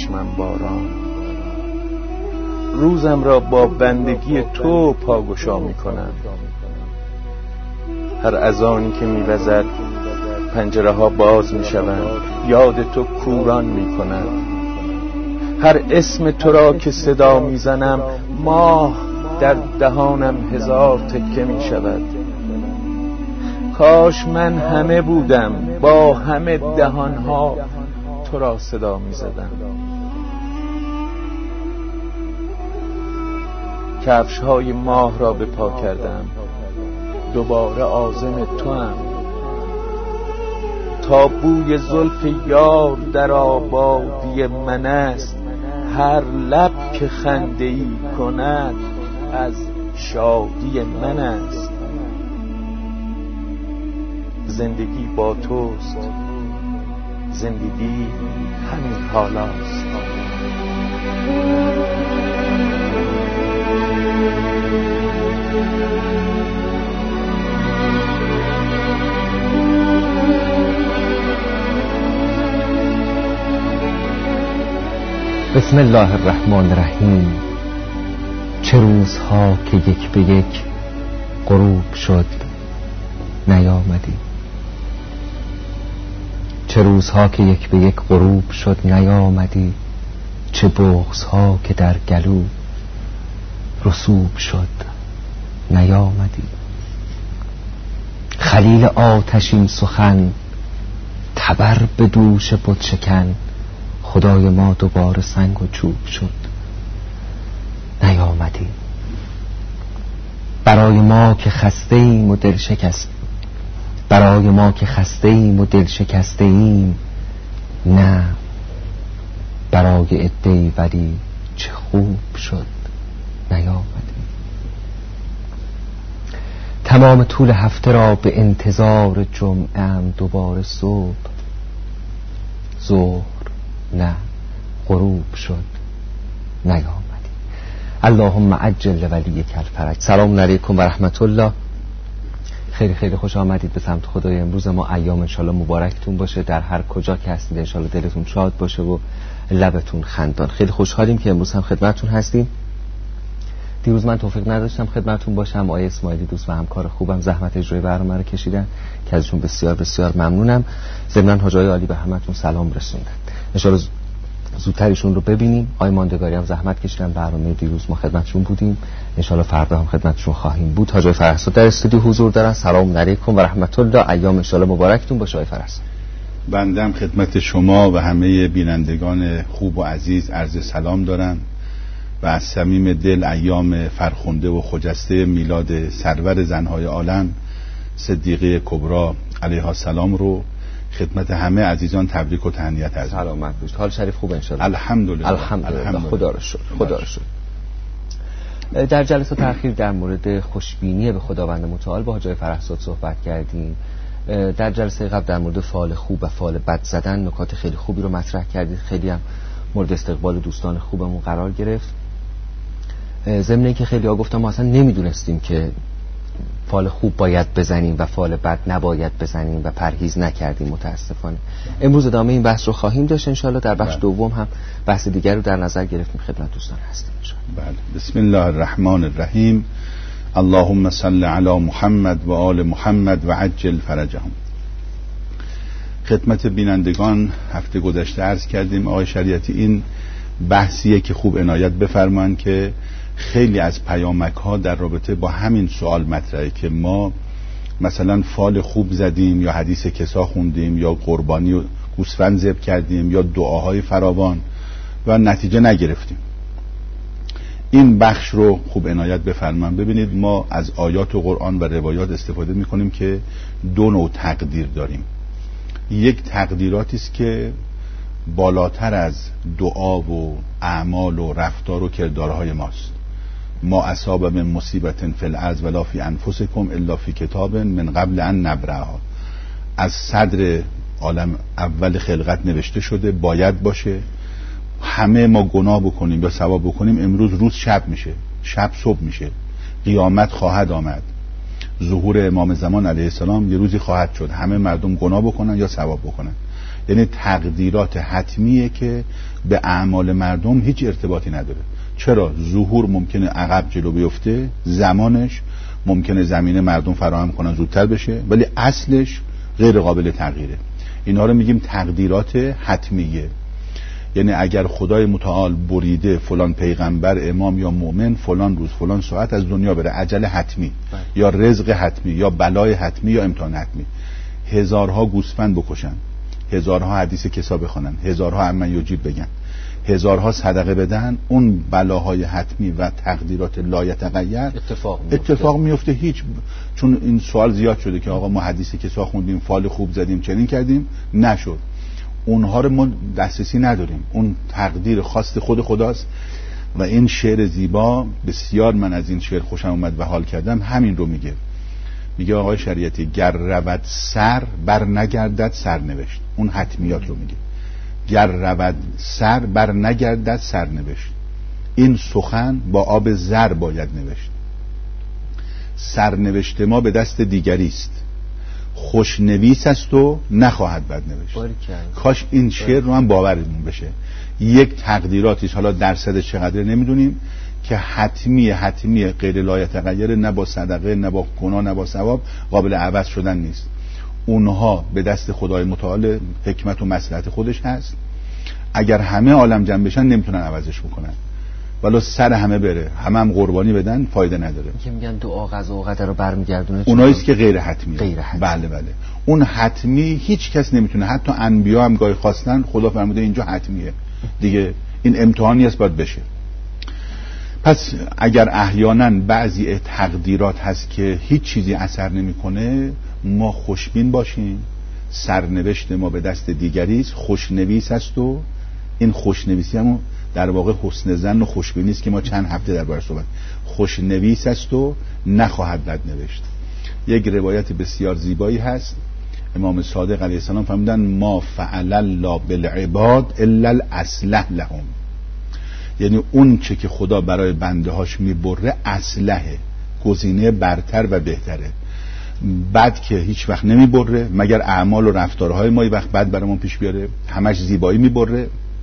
چشمم باران. روزم را با بندگی تو پاگشا می کنم. هر اذانی که می وزد پنجره ها باز می شوند، یاد تو کوران می کند. هر اسم تو را که صدا می زنم ماه در دهانم هزار تکه می شود. کاش من همه بودم با همه دهانها تو را صدا می زدم. کفش های ماه را به پا کردم، دوباره عازم تو هم. تا بوی زلف یار در آبادی من است، هر لب که خنده ای کند از شادی من است. زندگی با توست، زندگی همین حالاست. بسم الله الرحمن الرحیم. چه روزها که یک به یک غروب شد نیامدی. چه روزها که یک به یک غروب شد نیامدی. چه بغضها که در گلو رسوب شد نیامدی. خلیل آتشین سخن تبر به دوش بت شکن، خدای ما دوباره سنگ و چوب شد نیامدی. برای ما که خسته ایم و دل شکست، برای ما که خسته ایم و دل شکسته ایم، نه برای عده‌ای ولی چه خوب شد نیامدی. تمام طول هفته را به انتظار جمعه ام، دوباره صبح ظهر نه غروب شد نیامدی. اللهم عجل ولیک الفرج. سلام علیکم و رحمت الله. خیلی خیلی خوش آمدید به سمت خدای امروز ما. ایام انشالله مبارکتون باشه، در هر کجا که هستید انشالله دلتون شاد باشه و لبتون خندان. خیلی خوشحالیم که امروز هم خدمتتون هستیم. دیروز من توفیق نداشتم خدمتتون باشم. آقای اسماعیلی دوست و همکار خوبم زحمت اجرای برنامه رو کشیدن که ازشون بسیار بسیار ممنونم. ضمناً حاجای عالی به همتون سلام رسوندن. انشالله زودترشون رو ببینیم. آقای ماندگاری هم زحمت کشیدن، برنامه دیروز ما خدمتشون بودیم، انشالله فردا هم خدمتشون خواهیم بود. حاجای فرهزاد در استودیو حضور دارن. سلام علیکم و رحمت الله. ایام انشالله مبارکتون باشه. آقای فرهزاد، بنده خدمت شما و همه بینندگان خوب و عزیز عرض سلام دارم و از صمیم دل ایام فرخنده و خجسته میلاد سرور زنهای عالم صدیقه کبری علیها السلام رو خدمت همه عزیزان تبریک و تهنیت عرض می‌کنم. سلامت باشید. حال شریف خوب انشالله؟ الحمدلله. خدا رو شکر. خدا رو شکر. در جلسه تأخیر در مورد خوشبینی به خداوند متعال با حاجی فرهزاد صحبت کردیم. در جلسه قبل در مورد فال خوب و فال بد زدن نکات خیلی خوبی رو مطرح کردید. خیلی هم مورد استقبال دوستان خوبمون قرار گرفت. ضمن اینکه خیلی ها گفتم ما اصلا نمیدونستیم که فال خوب باید بزنیم و فال بد نباید بزنیم و پرهیز نکردیم متاسفانه. امروز ادامه این بحث رو خواهیم داشت انشالله. در بخش دوم هم بحث دیگر رو در نظر گرفتیم، خدمت دوستان هستیم انشالله. بله. بسم الله الرحمن الرحیم. اللهم صل علی محمد و آل محمد و عجل فرجهم. خدمت بینندگان هفته گذشته عرض کردیم آقای شریعتی این بحثیه که خوب عنایت بفرمایند که خیلی از پیامک ها در رابطه با همین سوال مطرحه که ما مثلا فال خوب زدیم یا حدیث کسا خوندیم یا قربانی و گوسفند ذبح کردیم یا دعاهای فراوان و نتیجه نگرفتیم. این بخش رو خوب عنایت بفرمایید. ببینید ما از آیات و قرآن و روایات استفاده میکنیم که دو نوع تقدیر داریم. یک تقدیراتی است که بالاتر از دعا و اعمال و رفتار و کردارهای ماست. ما اصاب من مصیبت فی الارض ولا فی انفسکم الا فی کتاب من قبل ان نبرأها. از صدر عالم اول خلقت نوشته شده، باید باشه. همه ما گناه بکنیم یا ثواب بکنیم، امروز روز شب میشه، شب صبح میشه، قیامت خواهد آمد، ظهور امام زمان علیه السلام یه روزی خواهد شد، همه مردم گناه بکنن یا ثواب بکنن. یعنی تقدیرات حتمیه که به اعمال مردم هیچ ارتباطی نداره. چرا؟ ظهور ممکنه عقب جلو بیفته، زمانش ممکنه زمینه مردم فراهم کنن زودتر بشه، ولی اصلش غیر قابل تغییره. اینا رو میگیم تقدیرات حتمیه. یعنی اگر خدای متعال بریده فلان پیغمبر، امام یا مؤمن فلان روز فلان ساعت از دنیا بره، عجل حتمی یا رزق حتمی یا بلای حتمی یا امتحان حتمی، هزارها گوسفند بکشن، هزارها حدیث کسا بخونن، هزارها امن یجیب بگن، هزارها صدقه بدن، اون بلاهای حتمی و تقدیرات لایتغیر اتفاق میفته. هیچ، چون این سوال زیاد شده که آقا ما حدیث کسا خوندیم، فال خوب زدیم، چنین کردیم، نشد. اونها رو ما دسترسی نداریم، اون تقدیر خواست خود خداست. و این شعر زیبا بسیار، من از این شعر خوشم اومد و حال کردم، همین رو میگه آقای شریعتی گر رود سر بر نگردد سرنوشت. اون حتمیات رو میگه. گر رود سر بر نگردد سرنوشت، این سخن با آب زر باید نوشت. سرنوشت ما به دست دیگری است، خوشنویس است و نخواهد بد نوشت. کاش این شعر رو هم باورمون بشه. یک تقدیراتیش، حالا درصدش چقدر نمیدونیم، که حتمی غیر لایتغیر، نه با صدقه نه با گناه نه با ثواب قابل عوض شدن نیست. اونها به دست خدای متعال حکمت و مصلحت خودش هست. اگر همه عالم جمع بشن نمیتونن عوضش بکنن، ولی سر همه بره، همه هم قربانی بدن، فایده نداره. که میگن دعا قضا و قدر رو برمیگردونه. اوناییست که غیر حتمیه. بله. اون حتمی هیچ کس نمیتونه، حتی انبیا هم گاهی خواستن، خدا فرموده اینجا حتمیه دیگه، این امتحانی است باید بشه. پس اگر احیانا بعضی تقدیرات هست که هیچ چیزی اثر نمیکنه، ما خوشبین باشیم. سرنوشت ما به دست دیگری است، خوشنویس است و این خوشنویسی هم در واقع حسن ظن و خوشبینی است که ما چند هفته دربارش صحبت. خوشنویس است و نخواهد بد نوشت. یک روایت بسیار زیبایی هست، امام صادق علیه السلام فرمودن ما فعل الله بالعباد الا الاصلح لهم. یعنی اون چه که خدا برای بنده هاش میبره اصلحه، گزینه برتر و بهتره. بد که هیچ وقت نمیبره، مگر اعمال و رفتارهای ما یه وقت بد برامون پیش بیاره، همش زیبایی میبره.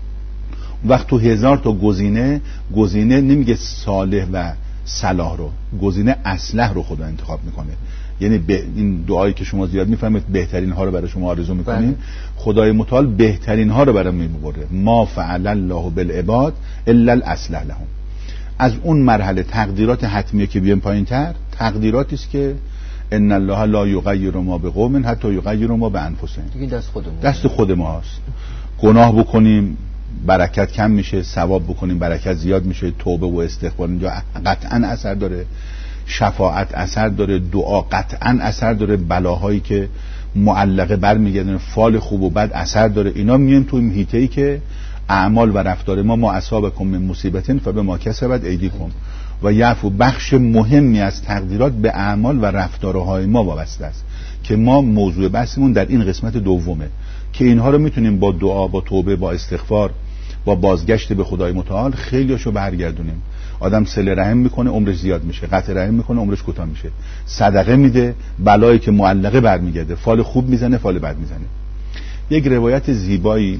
وقت تو 1000 تا گزینه نمیگه صالح و صلاح رو، گزینه اصلح رو خدا انتخاب میکنه. یعنی این دعایی که شما زیاد میفهمید بهترین ها رو برای شما آرزو میکنین، خدای متعال بهترین ها رو برای میبره. ما فعل الله بالعباد الا الاصلح لهم. از اون مرحله تقدیرات حتمیه که بیام پایین‌تر، تقدیراتی است که ان الله لا یغیر ما بقوم حتی یغیروا ما بانفسهم. دیگه دست خود ماست. گناه بکنیم برکت کم میشه، ثواب بکنیم برکت زیاد میشه، توبه و استغفار اینجا قطعا اثر داره، شفاعت اثر داره، دعا قطعا اثر داره، بلاهایی که معلقه برمیگردن، فال خوب و بد اثر داره. اینا میان توی محیطی که اعمال و رفتار ما اصابکم من مصیبتین فبما کسبت ایدیکم و یعفو. بخش مهمی از تقدیرات به اعمال و رفتارهای ما وابسته است که ما موضوع بحثمون در این قسمت دومه که اینها رو میتونیم با دعا، با توبه، با استغفار، با بازگشت به خدای متعال خیلیاشو برگردونیم. آدم صله رحم میکنه عمرش زیاد میشه، قطع رحم میکنه عمرش کوتاه میشه، صدقه میده بلایی که معلقه برمیگرده، فال خوب میزنه فال بد میزنه. یک روایت زیبایی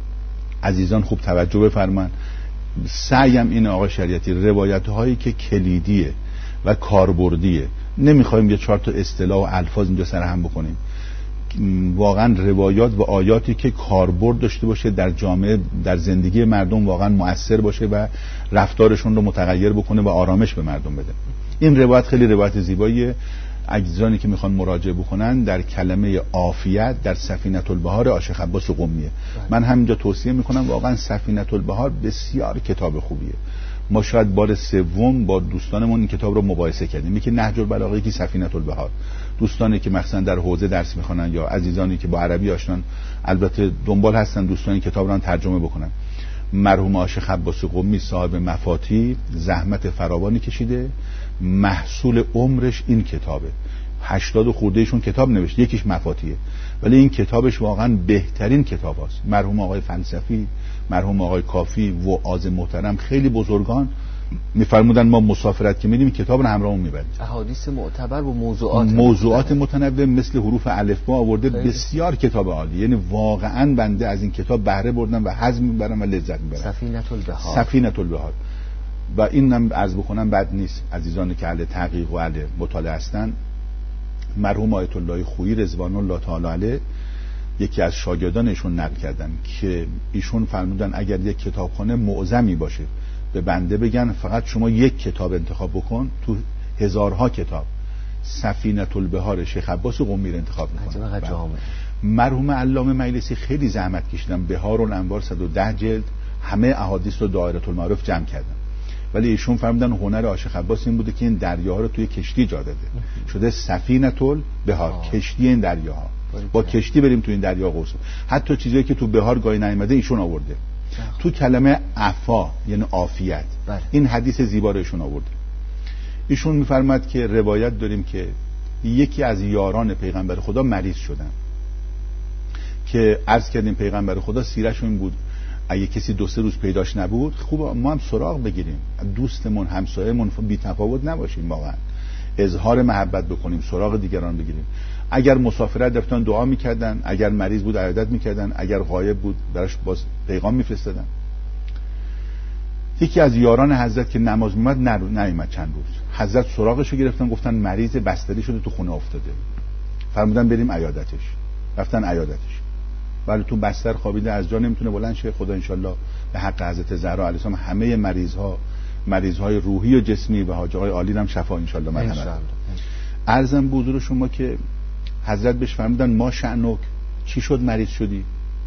عزیزان خوب توجه بفرمایید. سعیم این آقای شریعتی، روایت هایی که کلیدیه و کاربردیه، نمیخوایم یه 4 تا اصطلاح و الفاظ اینجا سرهم بکنیم، واقعا روایات و آیاتی که کاربرد داشته باشه در جامعه، در زندگی مردم واقعا مؤثر باشه و رفتارشون رو متغیر بکنه و آرامش به مردم بده. این روایت خیلی روایت زیباییه. عزیزانی که میخوان مراجعه بکنن در کلمه عافیت در سفینة البحار عاشق عباس قمیه. من همینجا توصیه میکنم، واقعا سفینة البحار بسیار کتاب خوبیه. ما شاید بار سوم با دوستانمون این کتاب رو مباحثه کردیم، یکی نهج البلاغه، یکی سفینة البحار. دوستانی که مثلا در حوزه درس میخونن یا عزیزانی که با عربی آشنان، البته دنبال هستن دوستانی کتاب رو ترجمه بکنن. مرحوم عاشق عباس قمی صاحب مفاتیح زحمت فراوانی کشیده، محصول عمرش این کتابه. 80 خوردهشون کتاب نوشت، یکیش مفاتیحه، ولی این کتابش واقعا بهترین کتاب است. مرحوم آقای فلسفی، مرحوم آقای کافی و آز محترم، خیلی بزرگان میفرمودن ما مسافرت که میریم کتاب رو همراهمون میبریم. احادیث معتبر و موضوعات متنوع مثل حروف الفبا آورده، بسیار کتاب عالی. یعنی واقعا بنده از این کتاب بهره بردم و حظ میبرم و لذت میبرم. سفینة البحار. و اینم عرض بکنم بد نیست، عزیزانی که اهل تحقیق و اهل مطالعه هستن، مرحوم آیت الله خویی رضوان الله تعالی علیه یکی از شاگردانشون نقل کردن که ایشون فرمودن اگر یک کتابخانه معظمی باشه به بنده بگن فقط شما یک کتاب انتخاب بکن تو هزارها کتاب، سفینة البحار شیخ عباس قمی رو انتخاب میکنن. مرحوم علامه مجلسی خیلی زحمت کشیدن، بحار الانوار 110 جلد همه احادیث رو دایره المعارف جمع کردن، ولی ایشون فرمودن هنر عاشق عباس این بوده که این دریاها رو توی کشتی جا داده، شده سفینة البحار، کشتی این دریاها، با کشتی بریم تو این دریا غوص. حتی چیزایی که تو بحار گاهی نیامده ایشون آورده. تو کلمه عفا یعنی عافیت، این حدیث زیبا رو ایشون آورده. ایشون میفرماد که روایت داریم که یکی از یاران پیغمبر خدا مریض شدن که عرض کردیم پیغمبر خدا سیرش این بود اگه کسی 2-3 روز پیداش نبود خوب ما هم سراغ بگیریم، دوستمون همسایه‌مون بی تفاوت نباشیم، واقعا اظهار محبت بکنیم، سراغ دیگران بگیریم. اگر مسافرت رفتن دعا میکردن، اگر مریض بود عیادت میکردن، اگر غایب بود براش باز پیغام میفرستادن. یکی از یاران حضرت که نماز میومد نیومد چند روز، حضرت سراغشو گرفتن گفتن مریض بستری شده تو خونه افتاده، فرمودن بریم عیادتش. رفتن عیادتش، ولی تو بستر خوابیده از جا نمیتونه بلند شه. خدا انشالله به حق حضرت زهرا علیه السلام همه مریضهای روحی و جسمی و حاجهای عالی هم شفا انشالله مرحمت. عرضم به حضور شما که حضرت بهش فرمودن ما شأنک، چی شد مریض شدی؟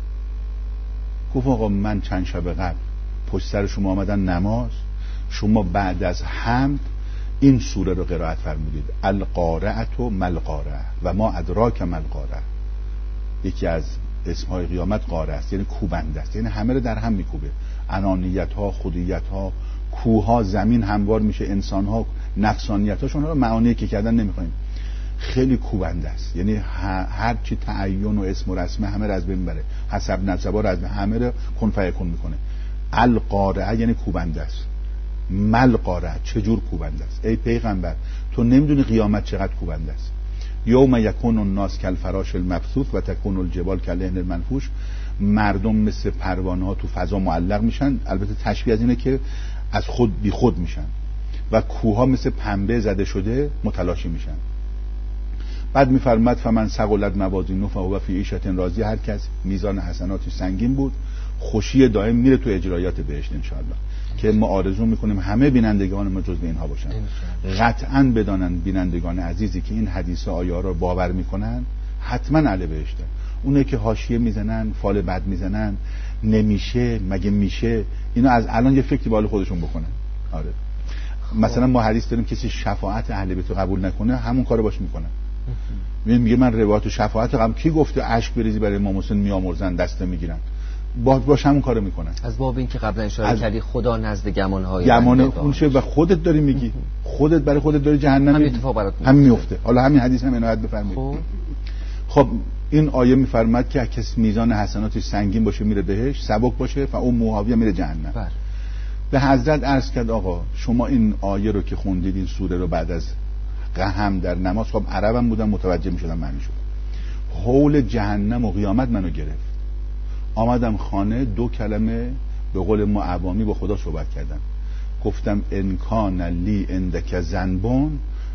گفت آقا من چند شب قبل پشت سر شما آمدن نماز، شما بعد از حمد این سوره رو قرائت فرمودید، القارعة ما القارعة و ما ادراک ما القارعة. یکی از اسمهای قیامت قارعه است، یعنی کوبنده است، یعنی همه رو در هم میکوبه، انانیت ها، خودیت ها، کوه ها، زمین هموار میشه، انسان ها نفسانیت هاشون رو معانی که کردن نمیخوایم، خیلی کوبنده است. یعنی هر چی تعین و اسم و رسمه همه رو از بین میبره، حسب نسبا رو از همه رو کن فیکون میکنه. القارعه یعنی کوبنده است. مل قارعه، چجور کوبنده است؟ ای پیغمبر تو نمیدونی قیامت چقدر کوبنده است. یوم یکون الناس کالفراش المبثوث و تکون الجبال کالعهن المنفوش، مردم مثل پروانه ها تو فضا معلق میشن، البته تشبیه از اینه که از خود بی خود میشن، و کوها مثل پنبه زده شده متلاشی میشن. بعد میفرماد فمن ثقلت موازینه فهو فی عیشة راضیه، هر کس میزان حسناتش سنگین بود خوشی دائم میره تو اجرایات بهشت انشاءالله، که ما آرزو میکنیم همه بینندگان ما جزو اینها باشن. قطعاً بدانن بینندگان عزیزی که این حدیث و آیه رو باور میکنن حتما اهل بهشتن. اونه که حاشیه میزنن، فال بد میزنن، نمیشه مگه میشه، اینا از الان یه فکری بالا خودشون بکنن. آره مثلا ما حدیث داریم کسی شفاعت اهل بیت قبول نکنه همون کارو باش میکنن. میگه من روایت شفاعت قبول کی گفته اشک بریزی برای امام حسین میامرزن دست میگیرن، باش همون کارو میکنن. از باب این که قبلا اشاره کردی خدا نزد گمانهای اونشه و خودت داری میگی، خودت برای خودت داری جهنم همین اتفاق برات میفته. حالا همین حدیث هم عنایت بفرمایید. خب این آیه میفرماد که کسی میزان حسناتش سنگین باشه میره بهش، سبک باشه فاون موهاویه میره جهنم. به حضرت عرض کرد آقا شما این آیه رو که خوندید، این سوره رو بعد از قهم در نماز، خب عربم بودم متوجه میشدم معنی شد، حول جهنم و قیامت منو گرفت. آمدم خانه 2 کلمه به قول ما عوامی با خدا صحبت کردم. گفتم انکان لی عندک ذنبون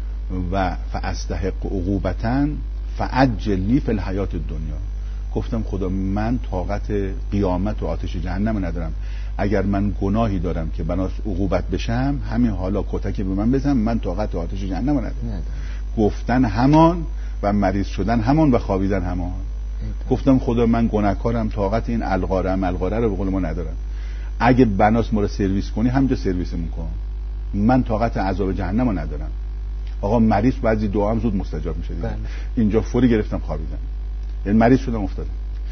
و فاستحق عقوبتن فعجل لی فی الحیات الدنیا. گفتم خدا من طاقت قیامت و آتش جهنم ندارم، اگر من گناهی دارم که بناس عقوبت بشم همین حالا کتکی به من بزن، من طاقت آتش جهنم ندارم. گفتن همان و مریض شدن همان و خوابیدن همان. گفتم خدا من گناهکارم، طاقت این القاره رو به قول ما ندارم، اگه بناس ما رو سرویس کنی همینجا سرویسمون کن، من طاقت عذاب جهنم رو ندارم. آقا مریض بعضی دعا هم زود مستجاب میشه. اینجا فوری گرفتم خوابیدم، یعنی مریض شدم افتادم.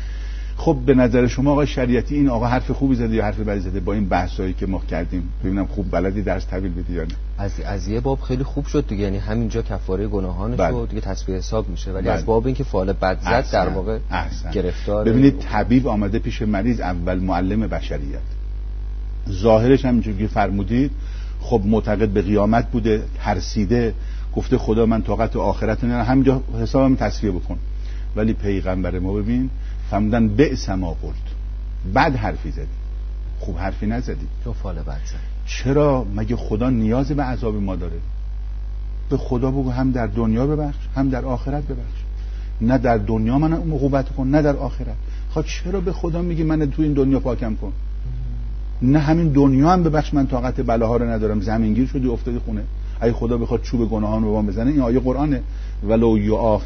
خب به نظر شما آقا شریعتی این آقا حرف خوبی زده یا حرف بدی زده با این بحثایی که ما کردیم؟ ببینم خوب بلدی درس طویل بدی یا نه. از یه باب خیلی خوب شد دیگه، یعنی همینجا کفاره گناهانش رو دیگه تصفیه حساب میشه، ولی از باب این که فعال بد زد در واقع گرفتار. ببینید طبیب آمده پیش مریض، اول معلم بشریت، ظاهرش هم اینجوری که فرمودید خب معتقد به قیامت بوده، ترسیده، گفته خدا من طاقت آخرت ندارم، همینجا حسابم تصفیه بکن. ولی پیغمبر ما ببین فرمودن بئس ما قلت، بد حرفی زدی، خوب حرفی نزدی. تو فال بد زدی. چرا؟ مگه خدا نیاز به عذاب ما داره؟ به خدا بگو هم در دنیا ببخش هم در آخرت ببخش. نه در دنیا من عقوبت کن نه در آخرت. خب چرا به خدا میگی من تو این دنیا پاکم کن؟ نه همین دنیا هم ببخش، من طاقت بلاها رو ندارم، زمینگیر شدی افتادی خونه. اگه خدا بخواد چوب گناهان رو بام بزنه، این آیه قرآنه، ولو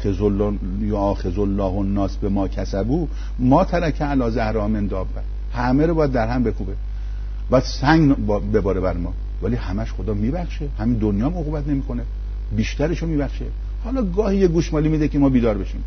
یؤاخذ الله الناس بما کسبوا ما ترک علی ظهرها من دابه، همه رو باید در هم بکوبه، باید سنگ بباره بر ما، ولی همش خدا میبخشه. همین دنیا هم عقوبت نمیکنه، بیشترشو میبخشه. حالا گاهی یه گوشمالی میده که ما بیدار بشیم.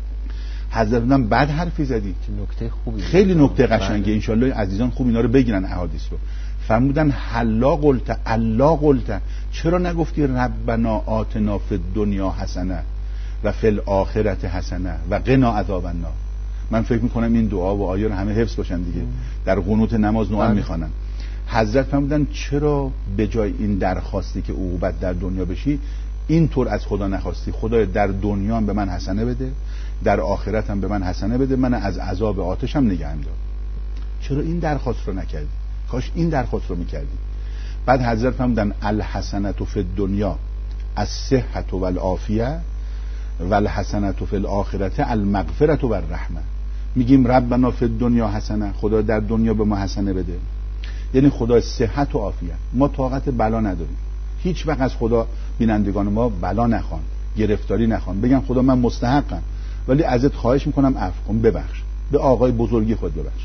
حضرت بودن بد حرفی زدی، نکته خوبی، خیلی نکته قشنگه. انشالله عزیزان خوب اینا رو بگیرن احادیث رو. فرمودن حلا قلت الا قلت، چرا نگفتی ربنا آتنا فی الدنیا حسنه و فی الاخرت حسنه و قنا عذاب النار. من فکر میکنم این دعا و آیه رو همه حفظ باشن دیگه، در قنوت نماز نوع میخوانن. حضرت فرمودن چرا به جای این درخواستی که عقوبت در دنیا بشی اینطور از خدا نخواستی؟ خدای در دنیا هم به من حسنه بده، در آخرت هم به من حسنه بده، من از عذاب آتش هم نگهم دار. چرا این درخواست رو نکردی؟ کاش این درخواست رو میکردی. بعد حضرت فرمودن الحسنة فی الدنیا الصحة والعافیه والحسنة فی الاخرة المغفرة والرحمه. میگیم ربنا فی الدنیا حسنه، خدا در دنیا به ما حسنه بده، یعنی خدا صحت و عافیت. ما طاقت بلا نداریم، هیچ وقت از خدا بینندگان ما بلا نخوان، گرفتاری نخوان، بگن خدا من مستحقم ولی ازت خواهش میکنم عفو کن، ببخش، به آقای بزرگی خود ببخش.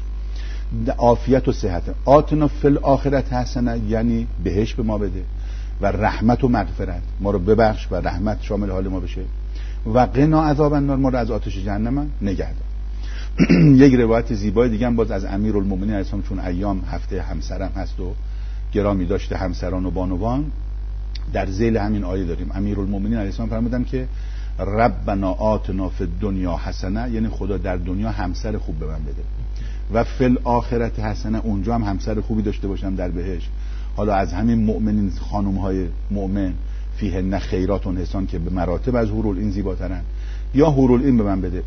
عافیت و صحت. آتنا فی الاخرت حسنه، یعنی بهش به ما بده، و رحمت و مغفرت، ما رو ببخش و رحمت شامل حال ما بشه، و قنا عذاب النار، ما رو از آتش جهنم نگه دار. یک روایت زیبای دیگه هم باز از امیرالمومنین علیه السلام، چون ایام هفته همسرم هست و گرامی داشته همسران و بانوان، در ذیل همین آیه داریم امیرالمومنین علیه السلام فرمودن که ربنا آتنا فی الدنیا حسنه، یعنی خدا در دنیا همسر خوب به من بده، و فی الاخرت حسنه، اونجا هم همسر خوبی داشته باشم در بهشت. حالا از همین مؤمنین خانم های مؤمن فیهن خیرات و حسان که به مراتب از حورالعین زیباترن، یا حورالعین به من بده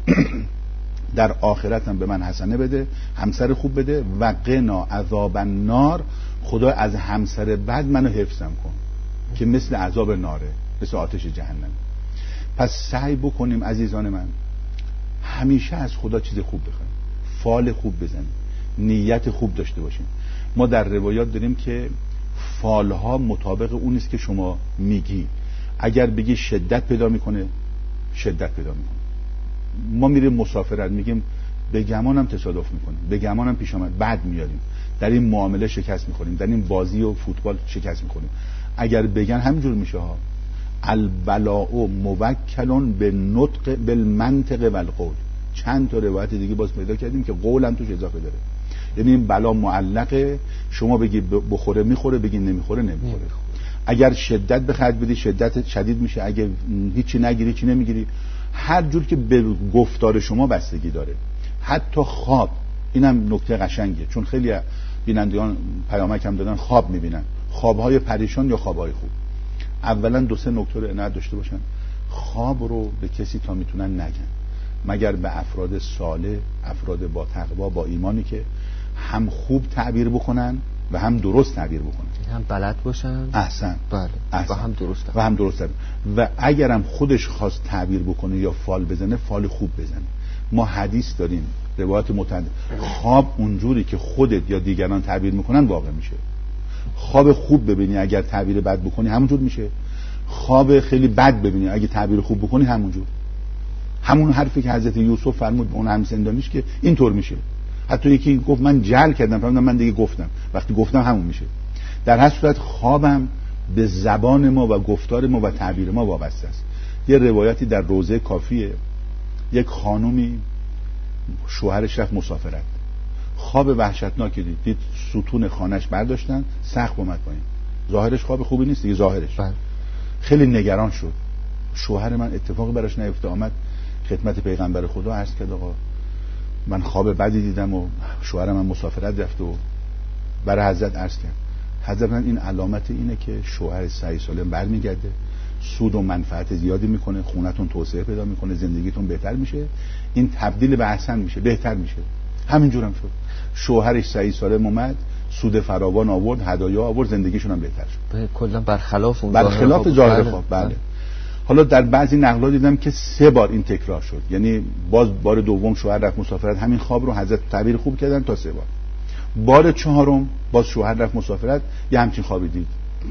در آخرت هم به من حسنه بده، همسر خوب بده، و قنا عذاب النار، خدا از همسر بد منو حفظم کن که مثل عذاب ناره، مثل آتش جهنم. پس سعی بکنیم عزیزان من همیشه از خدا چیز خوب بخوایم، فال خوب بزنیم، نیت خوب داشته باشیم. ما در روایات داریم که فالها مطابق اون نیست که شما میگی. اگر بگی شدت پیدا میکنه، شدت پیدا میکنه. ما میریم مسافرت میگیم به گمانم تصادف میکنیم، به گمانم پیش آمد، بعد میاریم، در این معامله شکست میخوریم، در این بازی و فوتبال شکست میخوریم. اگر بگن همینجور میشه ها. البلاء موکلون به نطق بالمنطق والقول. چند تا روایت دیگه باز پیدا کردیم که قول هم توش اضافه داره، یعنی این بلا معلقه، شما بگی بخوره میخوره، بگی نمیخوره نمیخوره. اگر شدت به خرج بدی شدت شدید میشه، اگر هیچی نگیری چی نمیگیری. هر جور که به گفتار شما بستگی داره. حتی خواب، اینم نکته قشنگه، چون خیلی بینندگان پیامک هم دادن خواب میبینن، خوابهای پریشان یا خوابهای خوب. اولا دو سه نکته رو عنایت داشته باشن. خواب رو به کسی تا میتونن نگن، مگر به افراد صالح، افراد با تقوا، با ایمانی که هم خوب تعبیر بکنن و هم درست تعبیر بکنن، هم بلد باشن. احسن. بله. احسن. و هم درست و اگرم خودش خواست تعبیر بکنه یا فال بزنه، فال خوب بزنه. ما حدیث داریم، روایت متعدد. خواب اونجوری که خودت یا دیگران تعبیر میکنن واقع میشه. خواب خوب ببینی اگر تعبیر بد بکنی همونجور میشه. خواب خیلی بد ببینی اگه تعبیر خوب بکنی همونجور. همون حرفی که حضرت یوسف فرمود به اون همسندانیش که اینطور میشه. حتی یکی گفت من جهل کردم، فهمیدم من دیگه گفتم، وقتی گفتم همون میشه. در هر صورت خوابم به زبان ما و گفتار ما و تعبیر ما وابسته است. یه روایتی در روضه کافیه، یک خانومی شوهرش رفت مسافرت، خواب وحشتناکی دید، ستون خانهش برداشتن، سقف اومد پایین. ظاهرش خواب خوبی نیست دیگه، ظاهرش. خیلی نگران شد. شوهر من اتفاقی براش نیفته، آمد خدمت پیغمبر خدا عرض کرد آقا من خواب بدی دیدم و شوهر من مسافرت رفت و برای حضرت عرض کرد. حضرت این علامت اینه که شوهر صحیح سالم برمیگرده، سود و منفعت زیادی میکنه، خونتون توسعه پیدا میکنه، زندگیتون بهتر میشه، این تبدیل به احسن میشه، بهتر میشه. همینجورم شد. شوهرش صحیح سالم اومد، سود فراوان آورد، هدایا آورد، زندگیشون هم بهتر شد. کلا برخلاف اون ظاهر خواب. بله. حالا در بعضی نقلا دیدم که 3 بار این تکرار شد، یعنی باز بار دوم شوهر رفت مسافرت، همین خواب رو حضرت تعبیر خوب کردن تا 3 بار. بار 4م باز شوهر رفت مسافرت، یه همچین خوابی دید،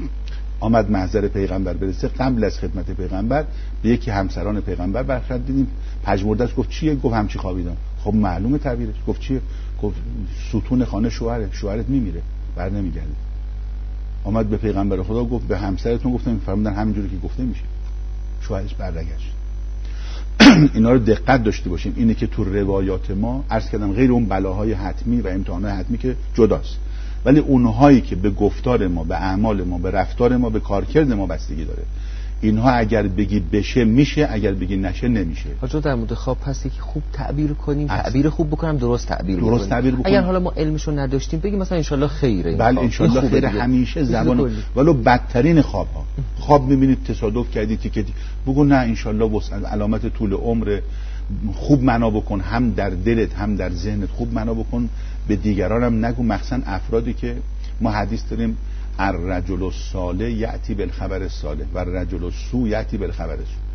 آمد محضر پیغمبر برسه. قبل از خدمت پیغمبر به یکی همسران پیغمبر برخورد دیدیم، پژمرده‌اش گفت چیه؟ گفت همچین خوابیدم. خب معلومه تعبیرش. گفت چیه؟ گفت ستون خانه شوهرت میمیره، بر نمیگرده. آمد به پیغمبر خدا گفت به همسرتون گفتم، فرمودن همینجوری که گفته میشه. شوهرش برگشت. اینا رو دقت داشته باشیم. اینه که تو روایات ما عرض کردم غیر اون بلاهای حتمی و امتحانات حتمی که جداست، ولی اونهایی که به گفتار ما، به اعمال ما، به رفتار ما، به کارکرد ما بستگی داره. اینها اگر بگی بشه میشه، اگر بگی نشه نمیشه. حاجا در مورد خواب هستی که خوب تعبیر کنیم، تعبیر خوب بکنم، درست تعبیر بکنیم. اگر حالا ما علمشو نداشتیم بگیم مثلا انشالله خیره. بله انشالله خیره. همیشه زبان ولو بدترین خواب ها، خواب میبینید تصادف کردی تیکتی، بگو نه انشالله وسع، علامت طول عمر. خوب معنا بکن، هم در دلت هم در ذهنت خوب معنا بکن، به دیگران هم نگو، مخصوصا افرادی که ما حدیث داریم الرجل الصالح یأتی بالخبر الصالح و الرجل السوء یأتی بالخبر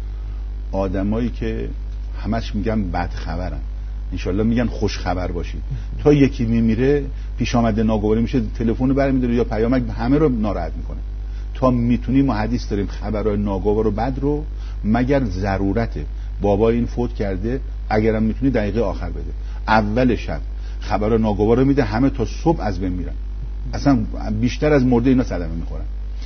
السوء. آدمایی که همش میگن بد خبرن، انشالله میگن خوش خبر باشید. تا یکی میمیره، پیش آمده ناگواری میشه، تلفن برمی‌داره یا پیامک، همه رو ناراحت میکنه. تا میتونیم ما حدیث داریم خبرهای ناگوار و بد رو مگر ضرورته، بابا این فوت کرده، اگرم میتونی دقیقه آخر بده، اول شب خبر ناگوار رو میده، همه تا صبح از بین میرن، اصلا بیشتر از مرده اینا صدمه میخورن.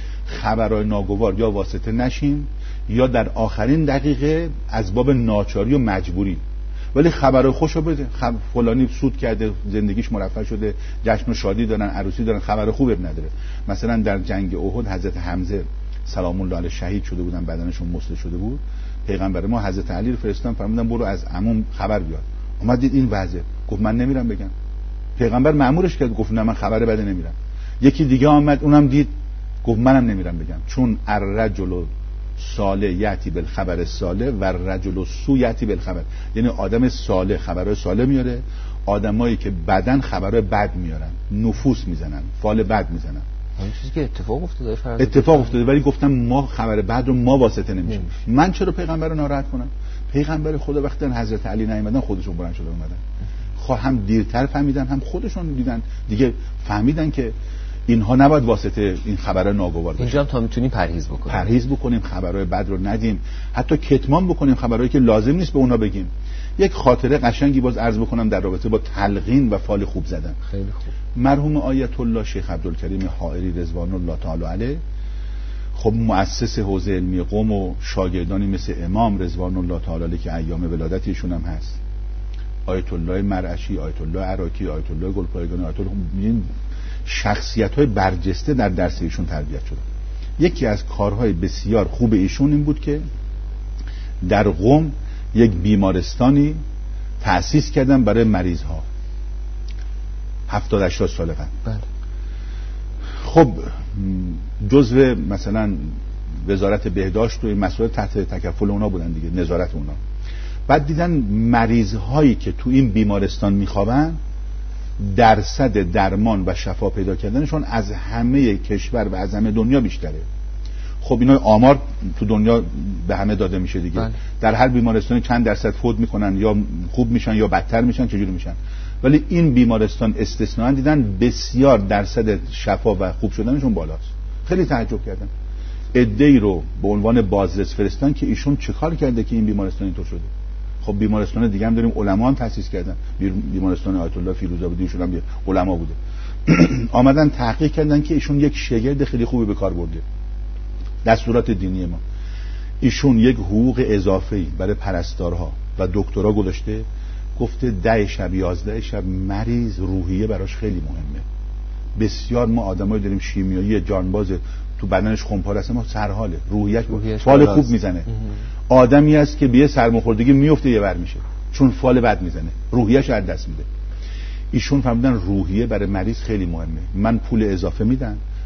خبرهای ناگوار یا واسطه نشین یا در آخرین دقیقه از باب ناچاری و مجبوری، ولی خبرهای خوشو بده. فلانی سود کرده، زندگیش مرفه شده، جشن و شادی دارن، عروسی دارن، خبر خوب نداره. مثلا در جنگ احد حضرت حمزه سلام الله علیه شهید شده بودن، بدنشون مسله شده بود. پیغمبر ما حضرت علی رو فرستادن، فرمودن برو از عموم خبر بیار. اومد دید این وضعه، گفت من نمیرم بگم. پیغمبر مأمورش کرد، گفت نه من خبر بده نمیرم. یکی دیگه آمد، اونم دید، گفت منم نمیرم بگم، چون الرجل صالح یأتی بالخبر الصالح و الرجل السوء یأتی بالخبر. یعنی آدم صالح خبرهای صالح میاره، آدمایی که بدن خبرهای بد میارن، نفوس میزنن، فال بد میزنن. این چیزی که اتفاق افتاده ولی گفتم ما خبر بد رو ما واسطه نمیشیم. من چرا پیغمبر رو ناراحت کنم؟ پیغمبر خدا وقتی حضرت علی نیومدن خودشون بلند شده اومدن. هم دیرتر فهمیدن، هم خودشون دیدن دیگه، فهمیدن که اینها نباید واسطه این خبر ناگوار باشه. اینجا هم تا میتونیم پرهیز بکنیم، خبرهای بد رو ندیم، حتی کتمان بکنیم خبرهایی که لازم نیست به اونا بگیم. یک خاطره قشنگی باز عرض بکنم در رابطه با تلقین و فال خوب زدن. خیلی خوب. مرحوم آیت الله شیخ عبدالکریم حائری رضوان الله تعالی علیه، خب مؤسس حوزه علمی قم و شاگردانی مثل امام رضوان الله تعالی علیه که ایام ولادت ایشون هم هست، آیت الله مرعشی، آیت الله عراقی، آیت الله گلپایگانی، آیت الله، شخصیت‌های برجسته در درس ایشون تربیت شدن. یکی از کارهای بسیار خوب ایشون این بود که در قم یک بیمارستانی تأسیس کردن برای مریض‌ها 70-80 سال قبل. بله. خب جزء مثلا وزارت بهداشت و این مسائل تحت تکفل اونا بودن دیگه، نظارت اونا. بعد دیدن مریض‌هایی که تو این بیمارستان میخوابن درصد درمان و شفا پیدا کردنشون از همه کشور و از همه دنیا بیشتره. خب اینا آمار تو دنیا به همه داده میشه دیگه. بله. در هر بیمارستانی چند درصد فوت میکنن، یا خوب میشن یا بدتر میشن، چجوری میشن. ولی این بیمارستان استثناء دیدن بسیار درصد شفا و خوب شدنشون بالاست. خیلی تعجب کردن. عده‌ای رو به عنوان بازرس فرستن که ایشون چه کار کرده که این بیمارستان اینطور شده. خب بیمارستان دیگه هم داریم، علما هم تأسیس کردن. بیمارستان آیت الله فیروزآبادی ایشون هم علما بوده. آمدن تحقیق کردن که ایشون یک شاگرد خیلی خوبی به کار برده. دستورات دینی ما، ایشون یک حقوق اضافه‌ای برای پرستارها و دکترها گذاشته، گفته 10 شب 11 شب مریض روحیه براش خیلی مهمه. بسیار ما آدمایی داریم شیمیایی جانباز تو بدنش خمپاره است، ما سرحاله، روحیه‌اش فال خوب میزنه. آدمی است که به سرماخوردگی میفته یه ور میشه چون فال بد میزنه، روحیه‌اش از دست میده. ایشون فهمیدن روحیه برای مریض خیلی مهمه. من پول اضافه میدم،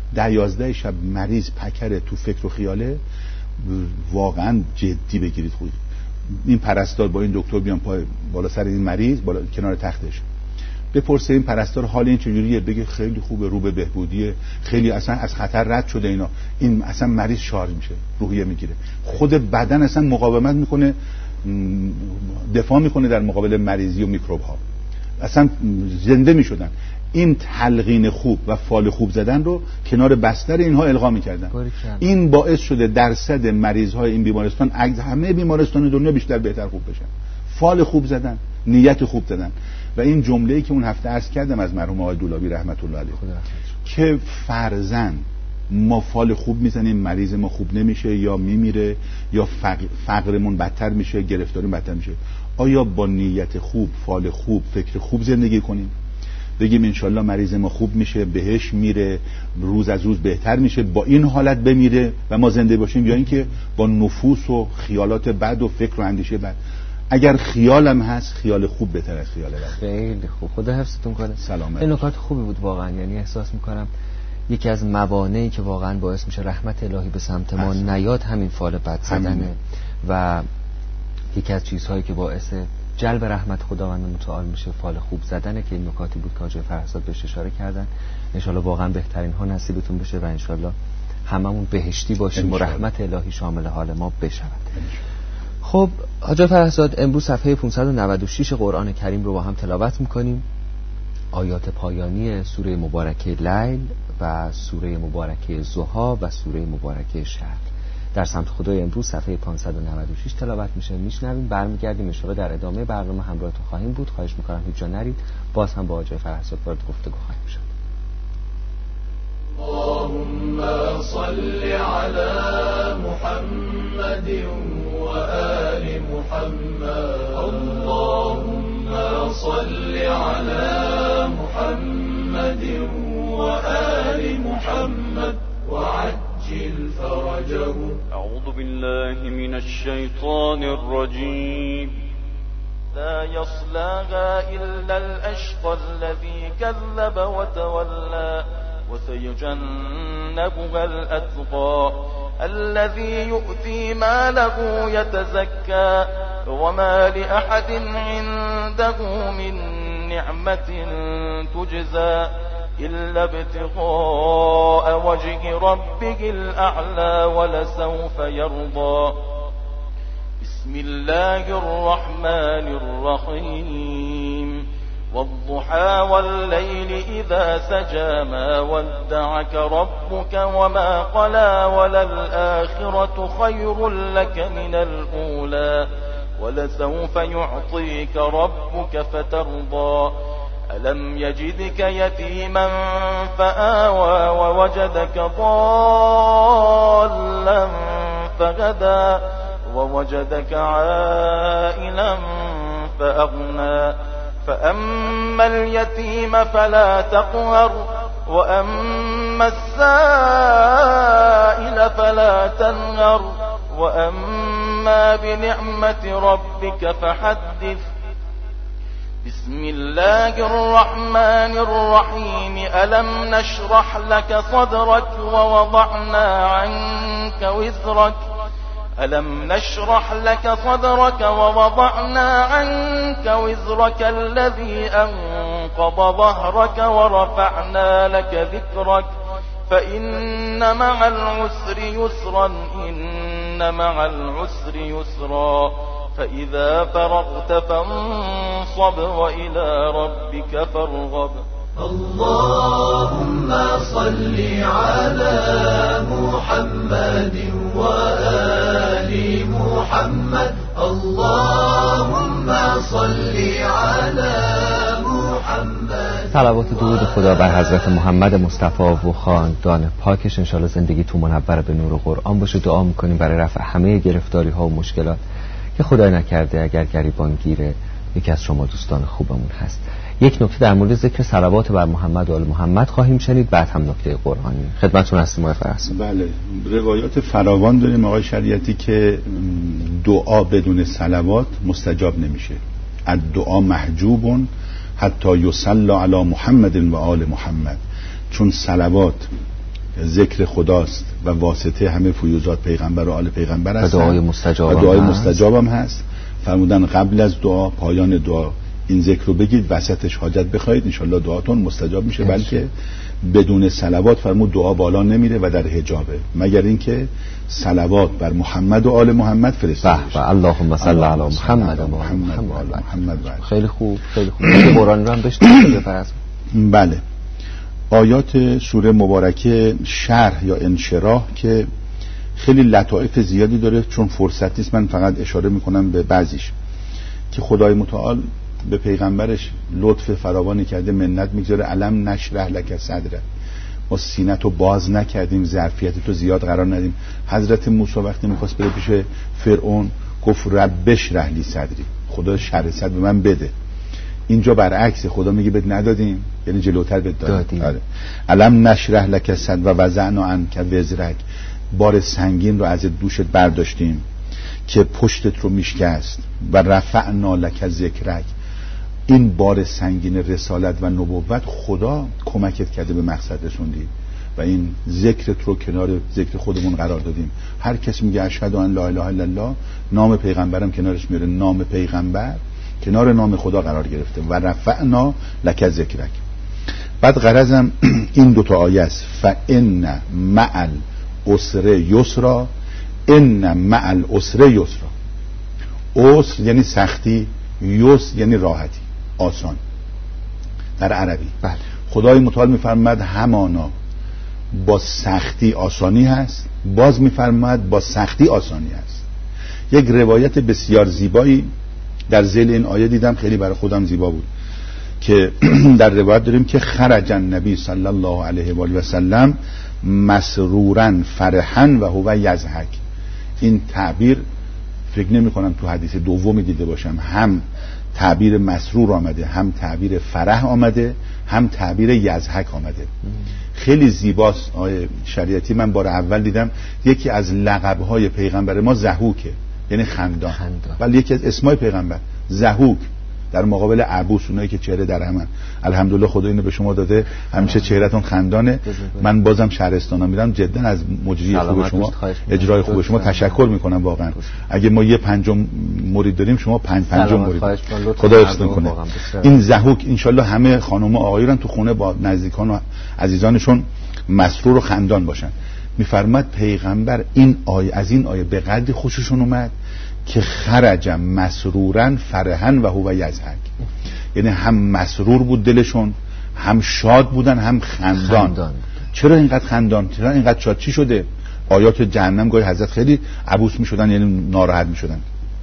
10-11 شب مریض پکره تو فکر و خیاله، واقعا جدی بگیرید. خود این پرستار با این دکتر بیان پای بالا سر این مریض، بالا کنار تختش، بپرسه این پرستار حال این چجوریه، بگه خیلی خوبه، رو به بهبودیه، خیلی اصلا از خطر رد شده اینا. این اصلا مریض شارژ میشه، روحیه میگیره، خود بدن اصلا مقاومت میکنه، دفاع میکنه در مقابل مریضی و میکروب ها، اصلا زنده میشدن. این تلقین خوب و فال خوب زدن رو کنار بستر اینها القا میکردن. این باعث شده درصد مریض های این بیمارستان همه بیمارستان دنیا بیشتر بهتر خوب بشن. فال خوب زدن، نیت خوب زدن. و این جمله‌ای که اون هفته عرض کردم از مرحوم آقای دولابی رحمت الله علیه که فرضاً ما فال خوب میزنیم مریض ما خوب نمیشه یا میمیره یا فقرمون بدتر میشه، گرفتاریم بدتر میشه، آیا با نیت خوب، فال خوب، فکر خوب زندگی کنیم؟ بگیم انشالله مریض ما خوب میشه، بهش میره، روز از روز بهتر میشه، با این حالت بمیره و ما زنده باشیم، یا اینکه با نفوس و خیالات بد و فکر و اندیشه بد؟ اگر خیالم هست، خیال خوب بهتر از خیال بد. خیلی خوب، خدا حفظتون کنه. سلامت. این نکات خوبی بود واقعا، یعنی احساس میکنم یکی از موانعی که واقعا باعث میشه رحمت الهی به سمت ما نیاد همین فال بد زدنه و یکی از چیزهایی که باعث جلب رحمت خداوند متعال میشه فال خوب زدنه، که این نکاتی بود که آقای فرهزاد بهش اشاره کردن. انشالله واقعا بهترین ها نصیبتون بشه و انشالله هممون بهشتی باشیم و رحمت الهی شامل حال ما بشود. خب حاج فرهزاد، امروز صفحه 596 قرآن کریم رو با هم تلاوت میکنیم. آیات پایانی سوره مبارکه لیل و سوره مبارکه ضحی و سوره مبارکه شب در سمت خدای امروز صفحه 596 تلاوت میشه. میشنویم، برمیگردیم ان شاءالله در ادامه برنامه همراهتون خواهیم بود. خواهش میکنم هیچ جا نرید، باز هم با آقای فرهزاد وارد گفتگو خواهیم شد. اللهم صل على محمد وآل محمد. اللهم صل على محمد وآل محمد وعجل فرجه. أعوذ بالله من الشيطان الرجيم. لا يصلاها إلا الأشقى الذي كذب وتولى وسيجنبها الأتقى الذي يؤتي ماله يتزكى وما لأحد عنده من نعمة تجزى إلا ابتغاء وجه ربه الأعلى ولسوف يرضى. بسم الله الرحمن الرحيم. والضحى والليل إذا سجى ما ودعك ربك وما قلى وللآخرة خير لك من الأولى ولسوف يعطيك ربك فترضى. ألم يجدك يتيما فآوى ووجدك ضالا فهدى ووجدك عائلا فأغنى. فأما اليتيم فلا تقهر وأما السائل فلا تنهر وأما بنعمة ربك فحدث. بسم الله الرحمن الرحيم. ألم نشرح لك صدرك ووضعنا عنك وزرك. ألم نشرح لك صدرك ووضعنا عنك وزرك الذي أنقض ظهرك ورفعنا لك ذكرك. فإن مع العسر يسرا إن مع العسر يسرا. فإذا فرغت فانصب وإلى ربك فارغب. اللهم صل على محمد وآل محمد. اللهم صل على محمد. صلوات درود خدا بر حضرت محمد مصطفی و خاندان پاکش. انشالله زندگی تو منور به نور قرآن باشه. دعا میکنیم برای رفع همه گرفتاری ها و مشکلات که خدای نکرده اگر گریبانگیر یکی از شما دوستان خوبمون هست. یک نکته در مورد ذکر صلوات بر محمد و آل محمد خواهیم شنید، بعد هم نکته قرآنی. خدمتتون هستیم آقای فرهزاد. بله، روایات فراوان داریم آقای شریعتی که دعا بدون صلوات مستجاب نمیشه. الدعا محجوب حتی یصلی علی محمد و آل محمد. چون صلوات ذکر خداست و واسطه همه فیوزات پیغمبر و آل پیغمبر هست و دعای مستجاب هم هست. فرمودن قبل از دعا، پایان دعا این ذکر رو بگید، وسطش حاجت بخواید انشالله دعاتون مستجاب میشه. بلکه بدون صلوات فرمود دعا بالا نمیره و در حجابه، مگر اینکه صلوات بر محمد و آل محمد فرستاده بشه. اللهم صل علی محمد و محمد. خیلی خوب، خیلی خوب. قرآن رو هم بشنوید فرض. بله. آیات سوره مبارکه شرح یا انشراح که خیلی لطائف زیادی داره، چون فرصت نیست من فقط اشاره میکنم به بعضیش. که خدای متعال به پیغمبرش لطف فراوانی کرده، منت میگذاره. علم نشرح لک صدرک، ما سینه‌تو باز نکردیم، ظرفیتتو زیاد قرار ندیم. حضرت موسی وقتی میخواست بره پیش فرعون گفت رب اشرح لی صدری، خدا شرح صدر به من بده. اینجا برعکس، خدا میگه بهت ندادیم، یعنی جلوتر بهت دادیم. آره. علم نشرح لک صدرک و وضعنا عنک وزرک، بار سنگین رو از دوشت برداشتیم که پشتت رو میشکست. و رفعنا لک ذکرک، این بار سنگین رسالت و نبوت خدا کمکت کرده به مقصد رسوندی و این ذکرت رو کنار ذکر خودمون قرار دادیم. هر کس میگه اشهد ان لا اله الا الله، نام پیغمبرم کنارش میاره، نام پیغمبر کنار نام خدا قرار گرفته. و رفعنا لک ذکرک. بعد غرضم این دوتا آیه است، فان مع العسر یسرا، ان مع العسر یسرا. عسر یعنی سختی، یسر یعنی راحتی، آسان در عربی. بله. خدای متعال میفرماد همانا با سختی آسانی هست، باز میفرماد با سختی آسانی هست. یک روایت بسیار زیبایی در ذیل این آیه دیدم، خیلی برای خودم زیبا بود، که در روایت داریم که خرج النبی صلی الله علیه و آله و سلم مسرورا فرحا و هو یضحک. این تعبیر فکر نمی کنم تو حدیث دومی دیده باشم، هم تعبیر مسرور آمده، هم تعبیر فرح آمده، هم تعبیر یضحک آمده. خیلی زیباست. آیه شریعتی من بار اول دیدم یکی از لقب‌های پیغمبر ما ضحوکه، یعنی خندان. ولی یکی از اسمای پیغمبر ضحوک در مقابل عبوس، اونایی که چهره در همن. الحمدلله خدا اینو به شما داده، همیشه چهرهتون خندانه. من بازم شهرستانا میرم، جدا از مجری خوب شما، اجرای خوب شما تشکر میکنم واقعا. اگه ما یه پنجم مرید داریم، شما پنجم مرید. خدا حفظ کنه. این ضحوک انشالله همه خانم و آقایون تو خونه با نزدیکان و عزیزانشون مسرور و خندان باشن. میفرماد پیغمبر این آیه، از این آیه به قدری خوششون اومد که خرج مسرورا فرحا و هو یضحک، یعنی هم مسرور بود دلشون، هم شاد بودن، هم خندان. چرا اینقدر خندان؟ چرا اینقدر شاد؟ چی شده؟ آیات جهنم گاهی حضرت خیلی عبوس میشدن، یعنی ناراحت میشدن.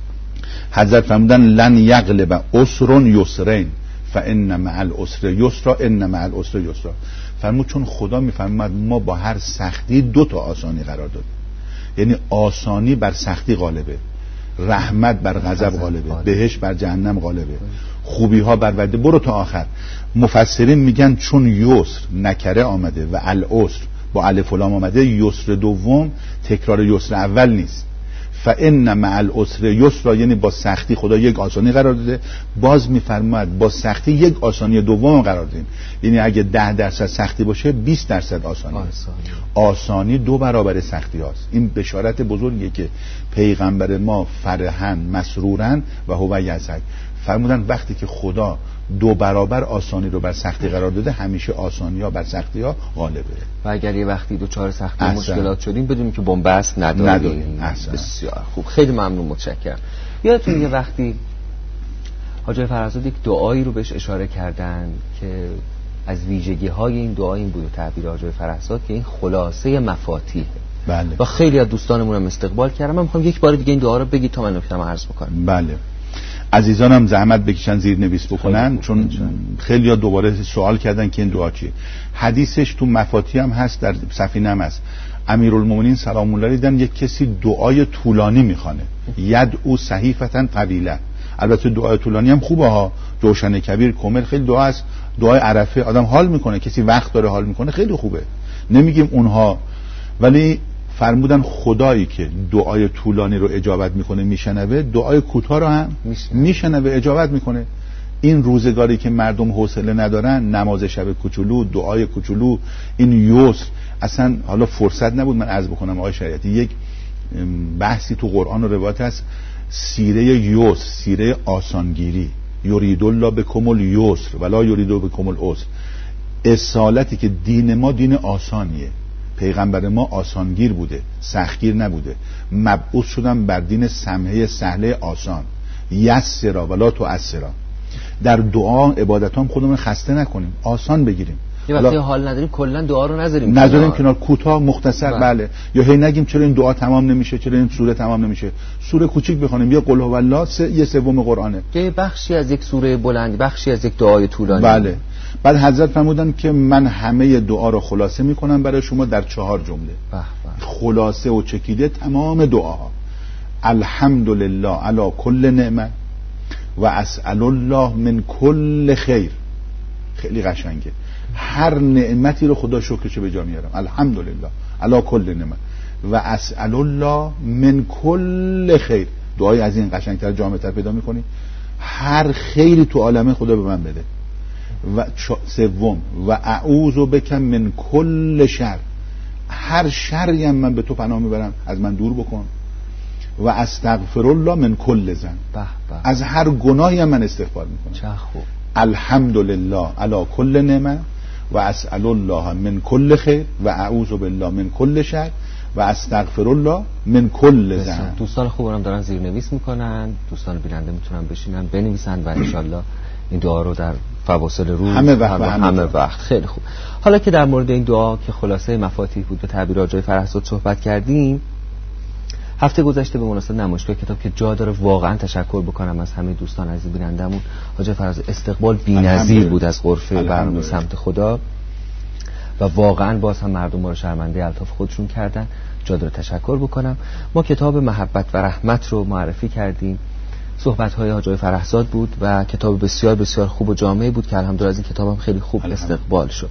حضرت فرمودن لن یغلب عسر یسرین فان مع العسر یسرا ان مع العسر یسرا. فرمود چون خدا میفرماد ما با هر سختی دو تا آسانی قرار داد، یعنی آسانی بر سختی غالبه، رحمت بر غضب غالبه، بهشت بر جهنم غالبه، خوبی ها بر وعده. برو تا آخر. مفسرین میگن چون یسر نکره آمده و العسر با الف و لام آمده، یسر دوم تکرار یسر اول نیست. فان مع العسر یسرا، یعنی با سختی خدا یک آسانی قرار داده، باز میفرماد با سختی یک آسانی دوم قرار دادیم. یعنی اگه 10% سختی باشه 20% آسانی. آسانی 2 برابر سختی هاست. این بشارت بزرگیه که پیغمبر ما فرحن مسرورن و هو یضحک. فرمودن وقتی که خدا 2 برابر آسانی رو بر سختی قرار داده، همیشه آسانی ها بر سختی ها غالبه. و اگر یه وقتی دوچار سختی مشکلات شدیم بدونیم که بنبست نداریم. بسیار خوب، خیلی ممنون، متشکرم. یادتون یه وقتی حاجی فرزاد یک دعایی رو بهش اشاره کردن که از ویژگی های این دعا این بود، تعبیر حاجی فرزاد، که این خلاصه مفاتیحه. بله. و خیلی از دوستانمون هم استقبال کردم. من میخوام یک بار دیگه این دعا رو بگید تا من نکته‌مو عرض بکنم. بله. عزیزانم زحمت بکشن زیر نویس بکنن، چون خیلی ها دوباره سوال کردن که این دعا چیه. حدیثش تو مفاتیح هم هست، در سفینه هم هست. امیرالمومنین سلام الله علیه دیدن یک کسی دعای طولانی میخوانه، یدعو صحیفة طویله. البته دعای طولانی هم خوبه ها، جوشن کبیر، کمل، خیلی دعا است. دعای عرفه آدم حال میکنه، کسی وقت داره حال میکنه، خیلی خوبه، نمیگیم اونها. ولی فرمودن خدایی که دعای طولانی رو اجابت میکنه میشنوه، دعای کوتاه رو هم میشنوه اجابت میکنه. این روزگاری که مردم حوصله ندارن، نماز شب کوچولو، دعای کوچولو، این یسر، اصلا حالا فرصت نبود من عرض بکنم آقای شریعتی، یک بحثی تو قرآن و روایت هست، سیره یسر، سیره آسانگیری، یرید الله بکم الیسر ولا یرید بکم العسر. اصالتی که دین ما دین آسانیه، پیغمبر ما آسانگیر بوده، سختگیر نبوده، مبعوث شدن بر دین سمحه سهله آسان، یسرا ولا تعسرا. در دعا عبادت هم خودمون خسته نکنیم، آسان بگیریم. یه وقتی حال نداریم کلا دعا رو نذاریم کنار، کوتاه مختصر. بله. یا هی نگیم چرا این دعا تمام نمیشه، چرا این سوره تمام نمیشه، سوره کوچیک بخونیم، یا قل هو الله یه سوم قرآنه، یه بخشی از یک سوره بلند، بخشی از یک دعای طولانی. بله. بعد حضرت فرمودن که من همه دعا رو خلاصه میکنم برای شما در 4 جمله. خلاصه و چکیده تمام دعاها. الحمدلله علی کل نعمه و اسأل الله من کل خیر. خیلی قشنگه، هر نعمتی رو خدا شکرش به جا میارم، الحمدلله علی کل نعمه و اسأل الله من کل خیر. دعای از این قشنگتر جامعتر پیدا میکنی، هر خیری تو عالمه خدا به من بده. و سوم و اعوذ بک من کل شر، هر شری هم من به تو پناه میبرم، از من دور بکن. و استغفر الله من کل ذنب، از هر گناهی هم من استغفار میکنم. چه خوب. الحمدلله علی کل نعمه و اسأل الله من کل خیر و اعوذ بالله من کل شر و استغفر الله من کل ذنب. دوستان خوبم دارن زیرنویس میکنن، دوستان بیننده میتونن بشینن بنویسن و انشالله این دعا رو در فواصل روز همه وقت. خیلی خوب. حالا که در مورد این دعا که خلاصه مفاتیح بود به تعبیر آقای فرهزاد صحبت کردیم، هفته گذشته به مناسبت نمایشگاه کتاب که جا داره واقعا تشکر بکنم از همه دوستان عزیز بینندمون، حاج فرهزاد استقبال بی‌نظیر بود از غرفه برنامه سمت خدا و واقعا باز هم مردم ما رو شرمنده الطاف خودشون کردن، جا داره تشکر بکنم. ما کتاب محبت و رحمت رو معرفی کردیم، صحبت‌های حاج فرهزاد بود و کتاب بسیار بسیار خوب و جامع بود که الحمدلله از این کتابم خیلی خوب استقبال شد.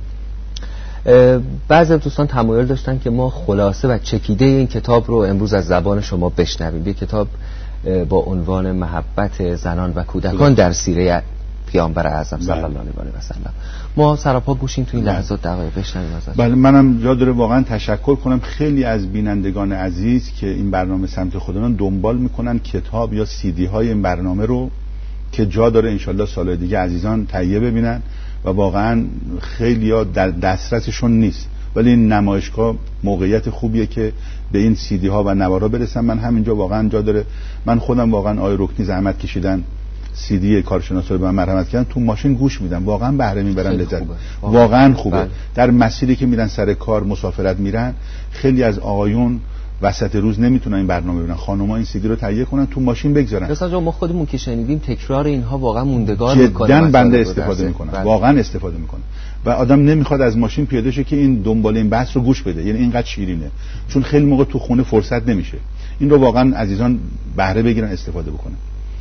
بعضی از دوستان تمایل داشتن که ما خلاصه و چکیده این کتاب رو امروز از زبان شما بشنویم. یک کتاب با عنوان محبت زنان و کودکان در سیره پیامبر اعظم صلی الله علیه و سلم. ما سراپا گوشیم تو این لحظات دقایق بشنویم ازش. بله، منم جا داره واقعا تشکر کنم خیلی از بینندگان عزیز که این برنامه سمت خودمون دنبال میکنن کتاب یا CD های این برنامه رو، که جا داره انشالله سال دیگه عزیزان تهیه ببینن و واقعا خیلی‌ها در دسترسشون نیست، ولی این نمایشگاه موقعیت خوبیه که به این CD ها و نوارا برسن. من همینجا واقعا جا داره، من خودم واقعا آقای رکنی زحمت کشیدن CD کارشناسا رو به من مرحمت کردن، تو ماشین گوش میدم، واقعا بهره میبرن، لذت واقعا خوبه. بله. در مسیری که میرن سر کار مسافرت میرن، خیلی از آقایون وسط روز نمیتونن این برنامه ببینن، خانم‌ها این CD رو تهیه کنن تو ماشین بگذارن. مثلا ما خودمون که شنیدیم تکرار اینها واقعا موندگار میکنه، جدا بنده استفاده میکنن، واقعا استفاده میکنن و آدم نمیخواد از ماشین پیاده شه که این دنبال این بحث رو گوش بده، یعنی اینقدر شیرینه، چون خیلی موقع تو خونه فرصت نمیشه. این رو واقعا عزیزان بهره بگیرن، استفاده بکنن.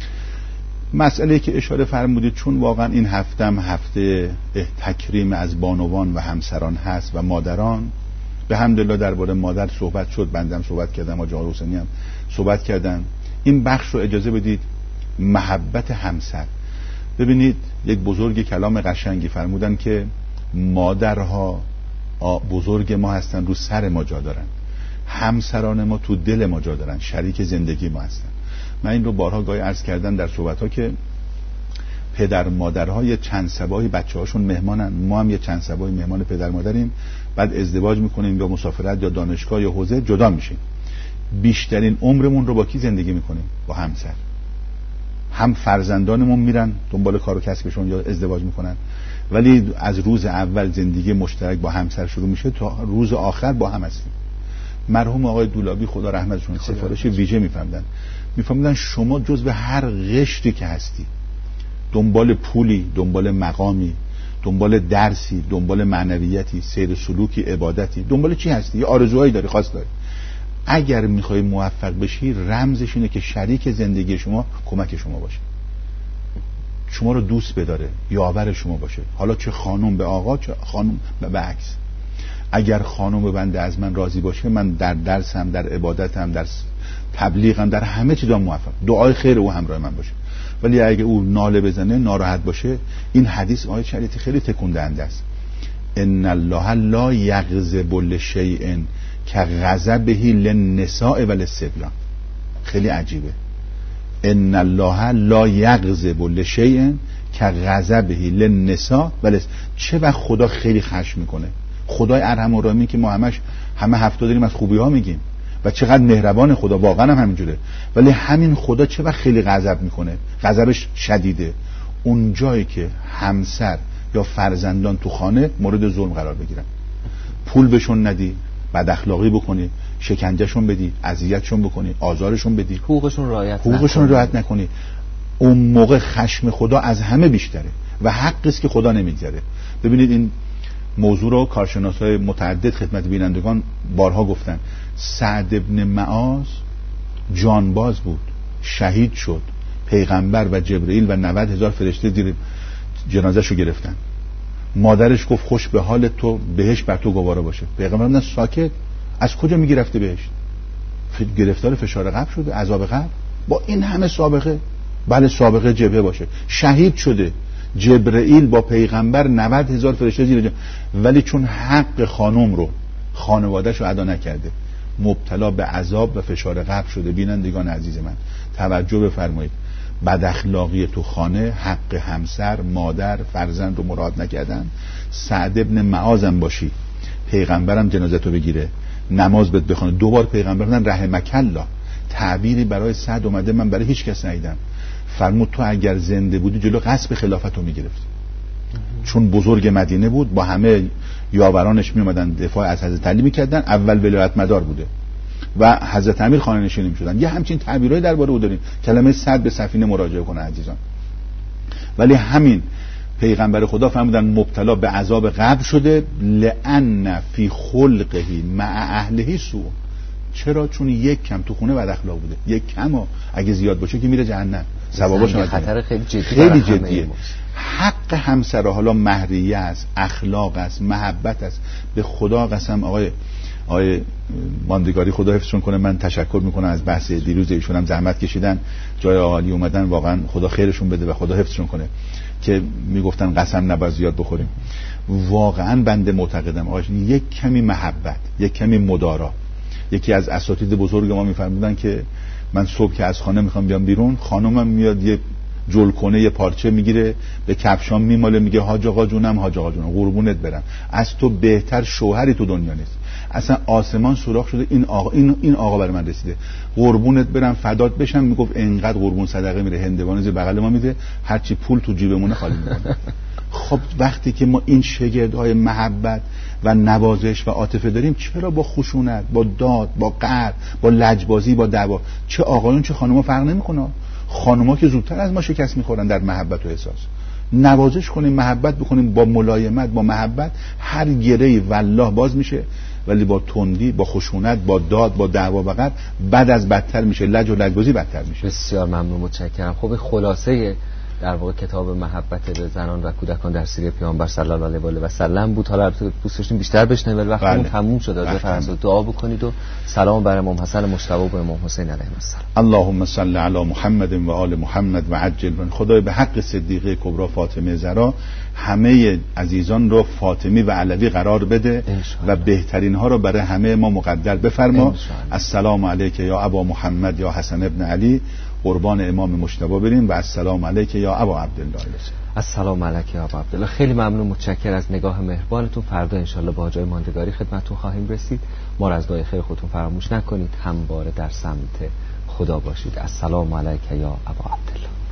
مسئله که اشاره فرمودید، چون واقعا این هفته تکریم از بانوان و همسران هست و مادران، به حمدالله درباره مادر صحبت شد، بندم صحبت کردم، آقای حسینی هم صحبت کردن. این بخش رو اجازه بدید محبت همسر. ببینید یک بزرگ کلام قشنگی فرمودن که مادرها بزرگ ما هستن، رو سر ما جا دارن، همسران ما تو دل ما جا دارن، شریک زندگی ما هستن. من این رو بارها گاهی عرض کردم در صحبت‌ها که پدر مادرها یه چند صباحی بچه‌هاشون مهمانن، ما هم یه چند صباحی مهمان پدر مادریم، بعد ازدواج میکنیم یا مسافرت یا دانشگاه یا حوزه جدا میشیم. بیشترین عمرمون رو با کی زندگی میکنیم؟ با همسر. هم فرزندانمون میرن دنبال کار و کسبشون یا ازدواج میکنن، ولی از روز اول زندگی مشترک با همسر شروع میشه تا روز آخر با هم هستیم. مرحوم آقای دولابی خدا رحمتشون سفارش ویژه میفهمیدن شما جزو هر قشری که هستی، دنبال پولی، دنبال مقامی، دنبال درسی، دنبال معنویتی، سیر سلوکی، عبادتی، دنبال چی هستی؟ یه آرزوهایی داری، خواست داری. اگر میخوای موفق بشی، رمزش اینه که شریک زندگی شما کمک شما باشه، شما رو دوست بداره، یاور شما باشه. حالا چه خانم به آقا، چه خانم به عکس. اگر خانم بنده از من راضی باشه، من در درسم، در عبادتم، در تبلیغم، در همه چیزام موفق. دعای خیر او همراه من باشه. ولی اگه او ناله بزنه، ناراحت باشه، این حدیث آیه شریعتی خیلی تکون دهنده است. ان الله لا یغضب لشیء کغضبه للنساء وللصبیان. خیلی عجیبه. ان الله لا یغضب لشیء کغضبه للنساء وللصبیان. چه وقت خدا خیلی خشم میکنه؟ خدای ارحم الراحمین که ما همه هفته داریم از خوبی ها میگیم و چقدر مهربان خدا، واقعا هم همینجوره، ولی همین خدا چه وقت خیلی غضب میکنه، غضبش شدیده؟ اون جایی که همسر یا فرزندان تو خانه مورد ظلم قرار بگیرن، پول بهشون ندی، بد اخلاقی بکنی، شکنجهشون بدی، اذیتشون بکنی، آزارشون بدی، حقوقشون رعایت نکنی، اون موقع خشم خدا از همه بیشتره و حقی است که خدا نمیگذره. ببینید این موضوع رو کارشناسای متعدد خدمت بینندگان بارها گفتن. سعد ابن معاذ جانباز بود، شهید شد، پیغمبر و جبرئیل و 90,000 فرشته زیر جنازه‌شو رو گرفتن. مادرش گفت خوش به حال تو، بهشت بر تو گواره باشه. پیغمبر نه ساکت، از کجا میگی رفته بهشت؟ گرفتار فشار قلب شده، عذاب قلب، با این همه سابقه. بله سابقه جبهه باشه، شهید شده، جبرئیل با پیغمبر 90,000 فرشته زیر ولی چون حق خانم رو، خانواده‌اش رو ادا نکرده، مبتلا به عذاب و فشار قلب شده. بینندگان عزیز من توجه بفرمایید، بد اخلاقی تو خانه، حق همسر، مادر، فرزند رو مراعات نکردن. سعد ابن معاذ هم باشی، پیغمبرم جنازتو بگیره، نماز بهت بخونه، 2 بار پیغمبر گفتن رحمک الله. تعبیری برای سعد اومده من برای هیچ کس ندیدم. فرمود تو اگر زنده بودی جلو غصب خلافت رو میگرفتی. چون بزرگ مدینه بود، با همه یاورانش میومدن دفاع از حضرت علی میکردن، اول ولایت مدار بوده و حضرت امیر خانه نشین میشدن. یه همچین تعبیرای درباره او داریم. کلمه صد به سفینه مراجعه کنه عزیزان. ولی همین پیغمبر خدا فرمودن مبتلا به عذاب قبر شده، لأن فی خلقه مع اهله سوء. چرا؟ چون یک کم تو خونه بد اخلاق بوده. یک کم اگه زیاد باشه که میره جهنم، ثوابش خطر خیلی جدیه. حق همسر حالا مهریه است، اخلاق است، محبت است. به خدا قسم آقای ماندگاری خدا حفظشون کنه، من تشکر میکنم از بحث دیروز ایشون، هم زحمت کشیدن، جای عالی اومدن، واقعا خدا خیرشون بده و خدا حفظشون کنه که میگفتن قسم نباید زیاد بخوریم. واقعا بنده معتقدم یک کمی محبت، یک کمی مدارا. یکی از اساتید بزرگ ما میفرمودن که من صبح که از خانه میخوام بیام بیرون، خانمم میاد یه جلکنه یه پارچه میگیره به کفشام میماله، میگه حاج آقا جونم، حاج آقا جونم، قربونت برم، از تو بهتر شوهری تو دنیا نیست. اصلا آسمان سوراخ شده، این آقا برای من رسیده، قربونت برم، فدات بشم. میگفت اینقدر قربون صدقه میره، هندوانه زیر بغل ما میده، هرچی پول تو جیبمونه خالی میکنه. خب وقتی که ما این شگردهای محبت و نوازش و عاطفه داریم، چرا با خشونت، با داد، با قهر، با لجبازی، با دعوا، چه آقایون چه خانوما فرق نمیکنه. خانوما که زودتر از ما شکست میخورن در محبت و احساس. نوازش کنیم، محبت بکنیم، با ملایمت، با محبت، هر گره‌ای والله باز میشه. ولی با تندی، با خشونت، با داد، با دعوا و قهر، بد از بدتر میشه، لج و لجبازی بدتر میشه. بسیار ممنون، متشکرم. خب خلاصه در واقع کتاب محبت به زنان و کودکان در سیره پیامبر صلی الله علیه و سلم بود. حالا دوست داشتیم بیشتر بشنویم ولی وقتمون تموم شد. از فرض دعا بکنید و سلام بر امام حسن مجتبی و امام حسین علیهم السلام. اللهم صل علی محمد و آل محمد و عجل من. خدای به حق صدیقه کبرا فاطمه زهرا همه عزیزان رو فاطمی و علوی قرار بده و بهترین ها رو برای همه ما مقدر بفرما. السلام علیک یا ابا محمد یا حسن ابن علی، قربان امام مجتبی بریم. و السلام علیک یا ابا عبدالله. السلام علیک یا ابا عبدالله. خیلی ممنون، متشکر از نگاه مهربانتون. فردا انشالله با جای ماندگاری خدمتتون خواهیم رسید. ما را از دعای خیر خودتون فراموش نکنید. همواره در سمت خدا باشید. السلام علیک یا ابا عبدالله.